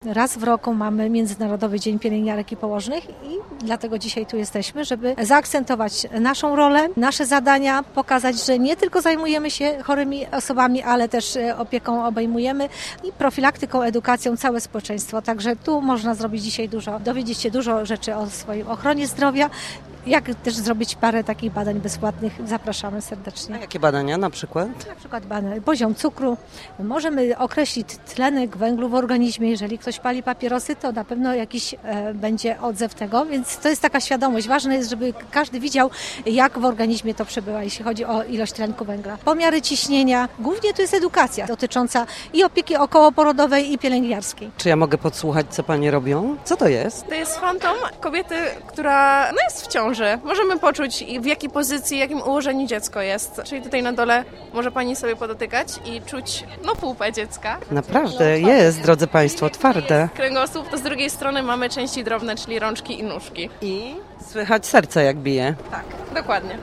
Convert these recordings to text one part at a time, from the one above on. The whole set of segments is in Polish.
Raz w roku mamy Międzynarodowy Dzień Pielęgniarek i Położnych i dlatego dzisiaj tu jesteśmy, żeby zaakcentować naszą rolę, nasze zadania, pokazać, że nie tylko zajmujemy się chorymi osobami, ale też opieką obejmujemy i profilaktyką, edukacją całe społeczeństwo. Także tu można zrobić dzisiaj dużo, dowiedzieć się dużo rzeczy o swojej ochronie zdrowia. Jak też zrobić parę takich badań bezpłatnych, zapraszamy serdecznie. A jakie badania na przykład? Na przykład poziom cukru, możemy określić tlenek węglu w organizmie, jeżeli ktoś pali papierosy, to na pewno jakiś będzie odzew tego, więc to jest taka świadomość. Ważne jest, żeby każdy widział, jak w organizmie to przebywa, jeśli chodzi o ilość tlenku węgla. Pomiary ciśnienia, głównie to jest edukacja dotycząca i opieki okołoporodowej i pielęgniarskiej. Czy ja mogę podsłuchać, co panie robią? Co to jest? To jest fantom kobiety, która jest w ciąży. Możemy poczuć, w jakiej pozycji, jakim ułożeniu dziecko jest. Czyli tutaj na dole może pani sobie podotykać i czuć pupę dziecka. Naprawdę jest, drodzy państwo, twarde. Kręgosłup, to z drugiej strony mamy części drobne, czyli rączki i nóżki. I słychać serce, jak bije. Tak, dokładnie.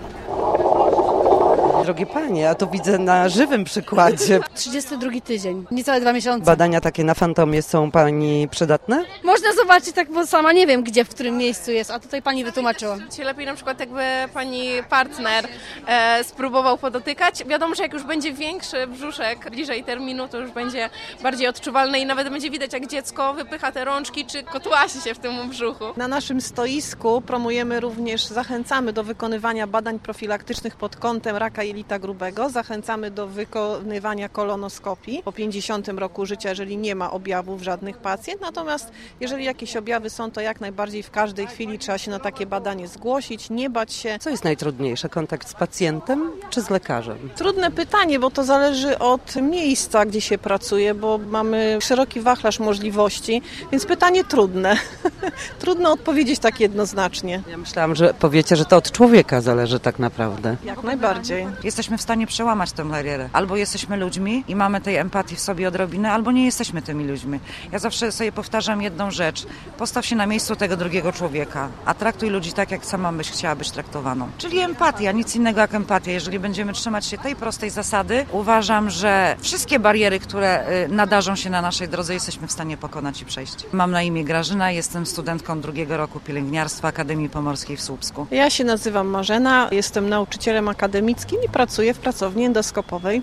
Drogie panie, a to widzę na żywym przykładzie. 32 tydzień, niecałe 2 miesiące. Badania takie na fantomie są pani przydatne? Można zobaczyć tak, bo sama nie wiem, gdzie, w którym miejscu jest, a tutaj pani wytłumaczyła. Lepiej na przykład jakby pani partner spróbował podotykać. Wiadomo, że jak już będzie większy brzuszek, bliżej terminu, to już będzie bardziej odczuwalne i nawet będzie widać, jak dziecko wypycha te rączki, czy kotłasi się w tym brzuchu. Na naszym stoisku promujemy również, zachęcamy do wykonywania badań profilaktycznych pod kątem raka jelita grubego. Zachęcamy do wykonywania kolonoskopii po 50 roku życia, jeżeli nie ma objawów żadnych pacjent. Natomiast jeżeli jakieś objawy są, to jak najbardziej w każdej chwili trzeba się na takie badanie zgłosić, nie bać się. Co jest najtrudniejsze? Kontakt z pacjentem czy z lekarzem? Trudne pytanie, bo to zależy od miejsca, gdzie się pracuje, bo mamy szeroki wachlarz możliwości, więc pytanie trudne. Trudno odpowiedzieć tak jednoznacznie. Ja myślałam, że powiecie, że to od człowieka zależy tak naprawdę. Jak najbardziej. Jesteśmy w stanie przełamać tę barierę. Albo jesteśmy ludźmi i mamy tej empatii w sobie odrobinę, albo nie jesteśmy tymi ludźmi. Ja zawsze sobie powtarzam jedną rzecz. Postaw się na miejscu tego drugiego człowieka, a traktuj ludzi tak, jak sama byś chciała być traktowaną. Czyli empatia, nic innego jak empatia. Jeżeli będziemy trzymać się tej prostej zasady, uważam, że wszystkie bariery, które nadarzą się na naszej drodze, jesteśmy w stanie pokonać i przejść. Mam na imię Grażyna, jestem studentką 2. roku pielęgniarstwa Akademii Pomorskiej w Słupsku. Ja się nazywam Marzena, jestem nauczycielem akademickim i pracuję w pracowni endoskopowej.